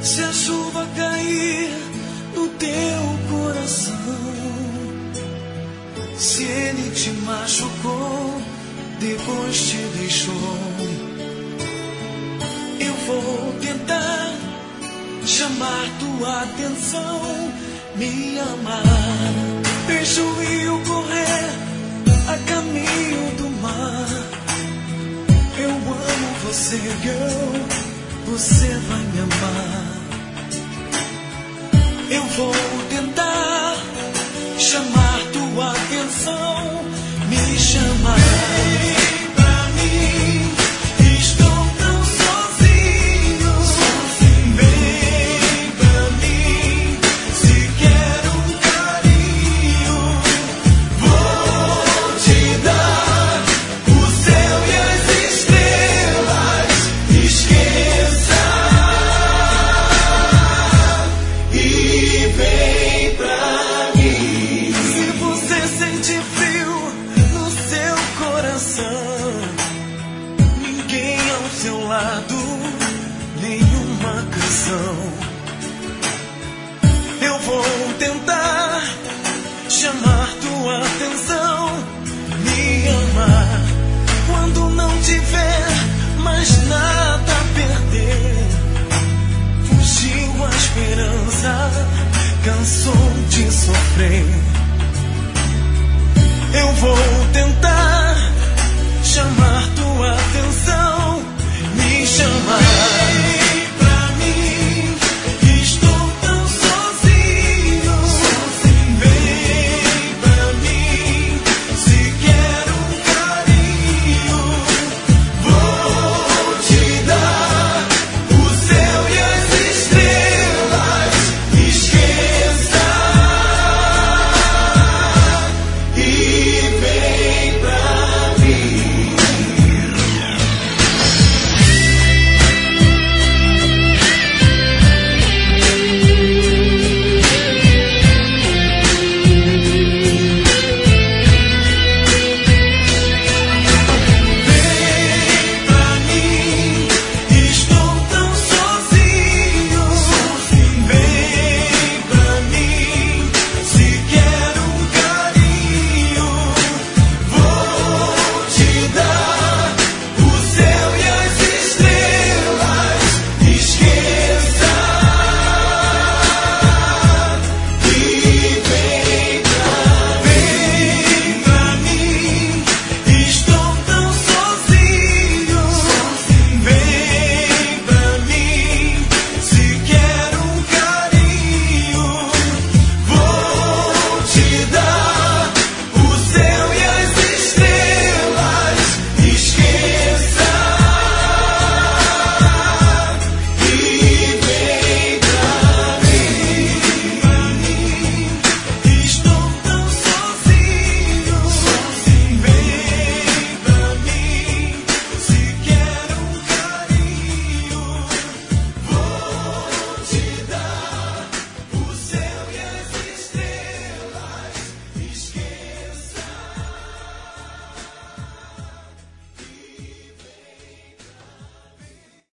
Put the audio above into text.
Se a chuva cair no teu coração, se ele te machucou, depois te deixou, eu vou tentar chamar tua atenção, me amar. Deixa o rio correr a caminho do mar. Eu amo você, girl, você vai me amar. Eu vou tentar chamar tua atenção, me chamar. Vem pra mim, estou tão sozinho. Vem pra mim, se quer um carinho, vou te dar o céu e as estrelas. Esqueça e vem pra mim. Se você sente frio no seu coração, ninguém ao seu lado, nenhuma canção. Eu vou tentar chamar tua atenção, me amar. Quando não tiver mais nada a perder, fugiu a esperança, cansou de sofrer.